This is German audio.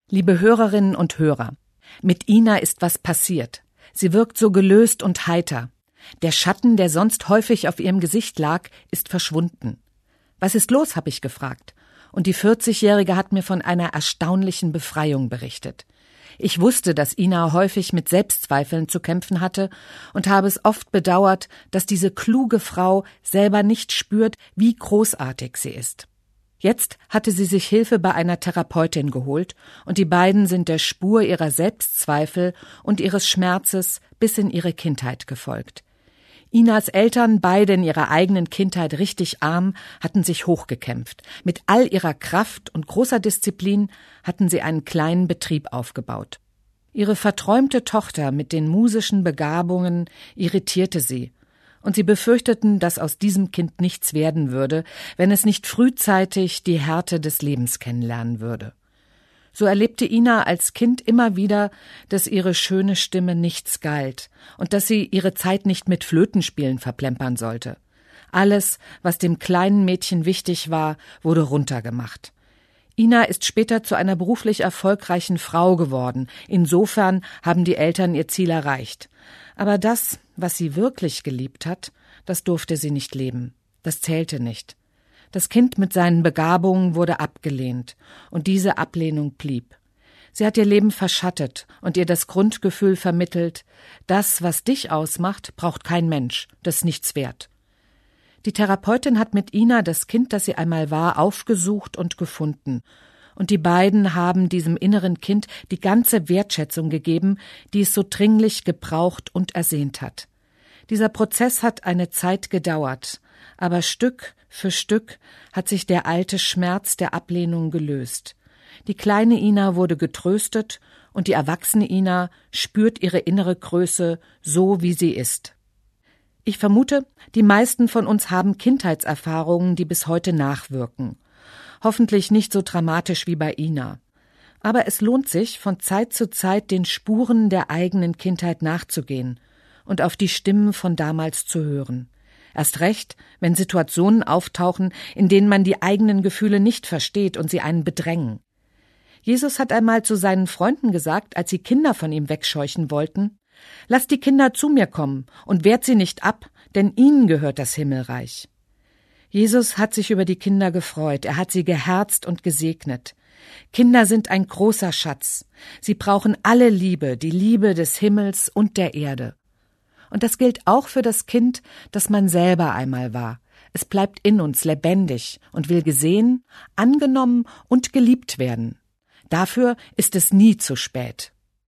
Liebe Hörerinnen und Hörer, mit Ina ist was passiert. Sie wirkt so gelöst und heiter. Der Schatten, der sonst häufig auf ihrem Gesicht lag, ist verschwunden. Was ist los, habe ich gefragt. Und die 40-Jährige hat mir von einer erstaunlichen Befreiung berichtet. Ich wusste, dass Ina häufig mit Selbstzweifeln zu kämpfen hatte und habe es oft bedauert, dass diese kluge Frau selber nicht spürt, wie großartig sie ist. Jetzt hatte sie sich Hilfe bei einer Therapeutin geholt und die beiden sind der Spur ihrer Selbstzweifel und ihres Schmerzes bis in ihre Kindheit gefolgt. Inas Eltern, beide in ihrer eigenen Kindheit richtig arm, hatten sich hochgekämpft. Mit all ihrer Kraft und großer Disziplin hatten sie einen kleinen Betrieb aufgebaut. Ihre verträumte Tochter mit den musischen Begabungen irritierte sie. Und sie befürchteten, dass aus diesem Kind nichts werden würde, wenn es nicht frühzeitig die Härte des Lebens kennenlernen würde. So erlebte Ina als Kind immer wieder, dass ihre schöne Stimme nichts galt und dass sie ihre Zeit nicht mit Flötenspielen verplempern sollte. Alles, was dem kleinen Mädchen wichtig war, wurde runtergemacht. Ina ist später zu einer beruflich erfolgreichen Frau geworden. Insofern haben die Eltern ihr Ziel erreicht. Aber das, was sie wirklich geliebt hat, das durfte sie nicht leben. Das zählte nicht. Das Kind mit seinen Begabungen wurde abgelehnt, und diese Ablehnung blieb. Sie hat ihr Leben verschattet und ihr das Grundgefühl vermittelt, das, was dich ausmacht, braucht kein Mensch, das ist nichts wert. Die Therapeutin hat mit Ina das Kind, das sie einmal war, aufgesucht und gefunden. Und die beiden haben diesem inneren Kind die ganze Wertschätzung gegeben, die es so dringlich gebraucht und ersehnt hat. Dieser Prozess hat eine Zeit gedauert, aber Stück für Stück hat sich der alte Schmerz der Ablehnung gelöst. Die kleine Ina wurde getröstet und die erwachsene Ina spürt ihre innere Größe so, wie sie ist. Ich vermute, die meisten von uns haben Kindheitserfahrungen, die bis heute nachwirken. Hoffentlich nicht so dramatisch wie bei Ina. Aber es lohnt sich, von Zeit zu Zeit den Spuren der eigenen Kindheit nachzugehen und auf die Stimmen von damals zu hören. Erst recht, wenn Situationen auftauchen, in denen man die eigenen Gefühle nicht versteht und sie einen bedrängen. Jesus hat einmal zu seinen Freunden gesagt, als sie Kinder von ihm wegscheuchen wollten: »Lasst die Kinder zu mir kommen und wehrt sie nicht ab, denn ihnen gehört das Himmelreich.« Jesus hat sich über die Kinder gefreut, er hat sie geherzt und gesegnet. Kinder sind ein großer Schatz. Sie brauchen alle Liebe, die Liebe des Himmels und der Erde. Und das gilt auch für das Kind, das man selber einmal war. Es bleibt in uns lebendig und will gesehen, angenommen und geliebt werden. Dafür ist es nie zu spät.